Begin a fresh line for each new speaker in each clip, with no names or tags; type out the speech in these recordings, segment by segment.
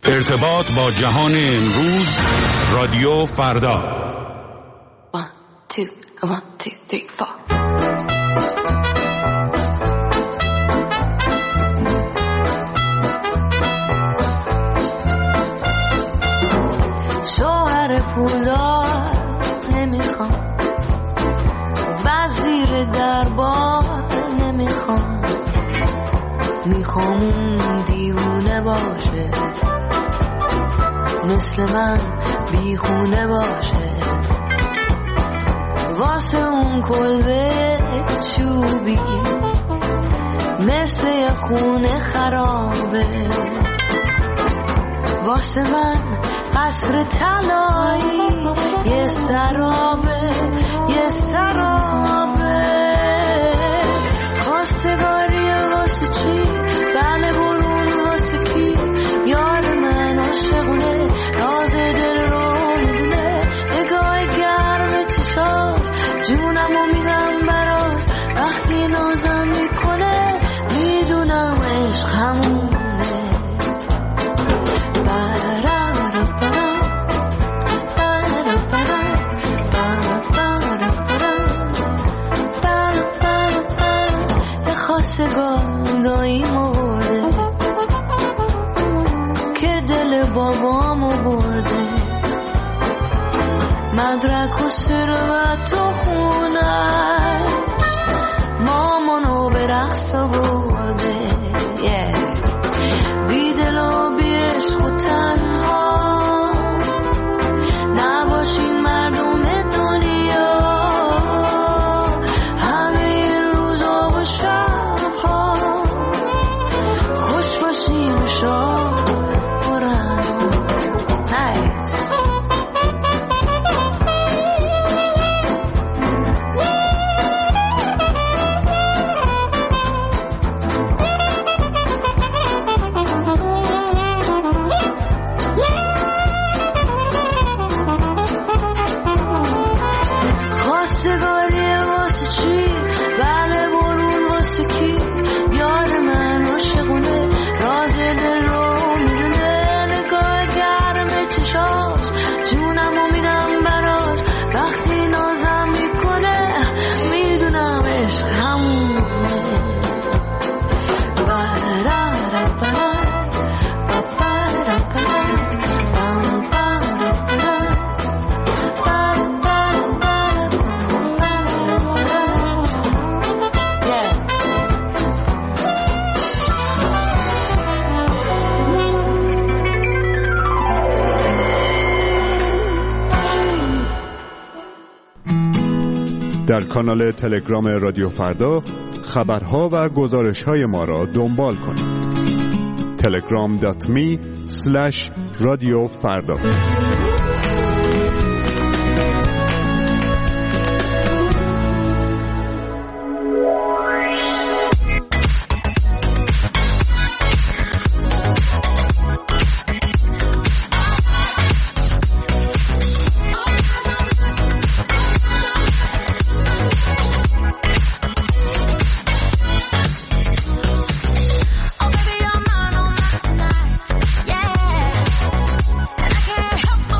ارتباط با جهان امروز، رادیو فردا.
1 2 1 2 3 4
شوهر پولدار نمیخوام، وزیر دربار نمیخوام، میخوام اون دیوونه باشه، مثل من بیخونه باشه، واسه اون کلبه چوبی مثل یه خونه خرابه، واسه من قصر طلایی یه سرابه، یه سرابه. خواستگاری واسه چی؟ بله برون واسه کی؟ یار من عاشقونه، راز دل رو میدونه، نگاه گرم چشاش جونمو میدم براش، وقتی نازم میکنه میدونم عشق همونه. خواستگاری مرده که دل بابامو برده، مدرک و ثروت و خونش مامانو به رقص برده. بی دل و بی عشق و تنها نباشین مردم دنیا، همه روزا و شبها خوش باشین و شاد برن. نایس. خواستگاری واسه چی؟ بله برون واسه کی؟ یار من عاشقونه، راز دل رو میدونه، نگاه گرم چشاش جونمو میدم براش، وقتی نازم میکنه میدونم عشق همونه.
در کانال تلگرام رادیو فردا خبرها و گزارش‌های ما را دنبال کنید. telegram.me/رادیو فردا.
Oh, baby, you're mine all night tonight, yeah. And I can't help but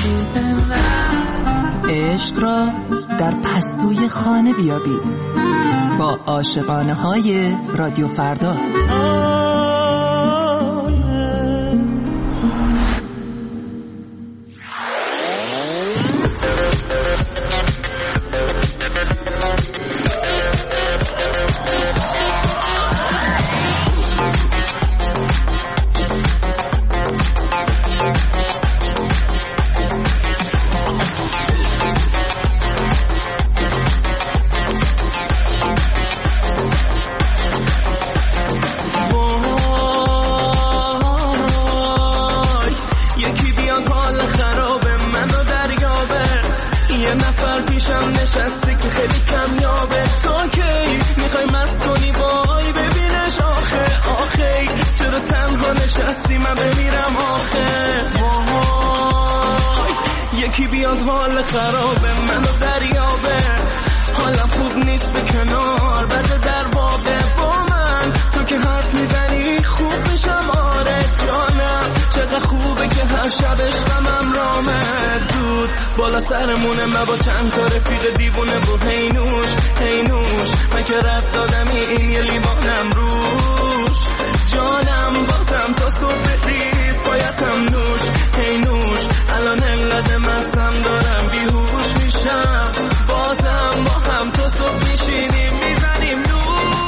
عشق را در پستوی خانه بیابید با عاشقانه های رادیو فردا.
یکی بیاد حال خرابه منو دریابه، حالم خوب نیست به کنار بده در بابه با من، تو که حرف میزنی خوب میشم آره جانم، چقدر خوبه که هر شب عشقم رامه دود بالا سرمونه من با چند تا رفیق دیوونه و هینوش هینوش من که رفت دادمی این یه لیوانم روش جانم بازم تا صبح ریز بایدم نوش هینوش الان انقدر مستم دارم بیهوش میشم بازم با هم تا صبح میشینیم میزنیم نوش.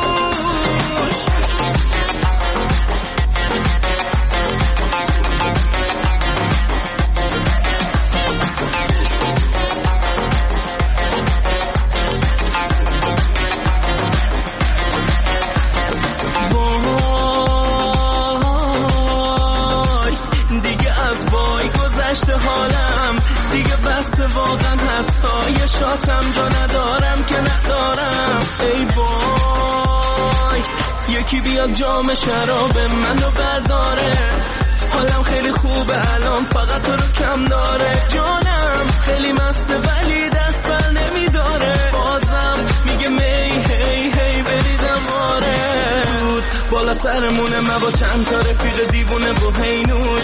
حالم دیگه بسته واقعا حتی یه شاتم جا ندارم که ندارم ای وای یکی بیاد جام شراب منو برداره حالم خیلی خوبه الان فقط تو رو کم داره جانم خیلی مسته ولی دست بر نمیداره بازم میگه می هی هی بریدم آره بود بالا سرمونه من با چند تا رفیق دیوونه و هینون